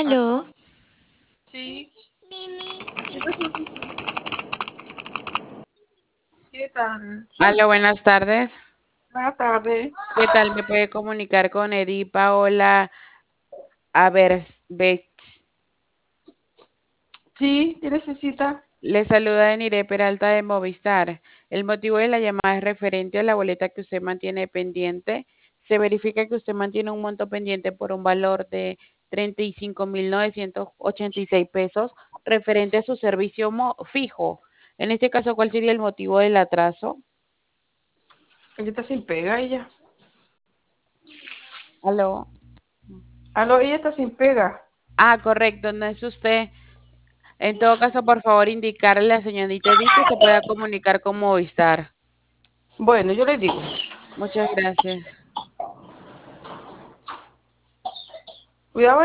Aló, Aló, sí. ¿Qué necesita? ¿Qué tal? Aló, buenas tardes. Buenas tardes. ¿Qué tal? ¿Me puede comunicar con Edi Paola Averbech? Sí, ¿qué necesita? Le saluda Nire Peralta de Movistar. El motivo de la llamada es referente a la boleta que usted mantiene pendiente. Se verifica que usted mantiene un monto pendiente por un valor de 35.986 pesos referente a su servicio fijo. En este caso, ¿cuál sería el motivo del atraso? Ella está sin pega, ella. Aló. Aló, ella está sin pega. Ah, correcto, no es usted. En todo caso, por favor, indicarle a la señorita Edith que se pueda comunicar con Movistar. Bueno, yo le digo. Muchas gracias. Cuidado.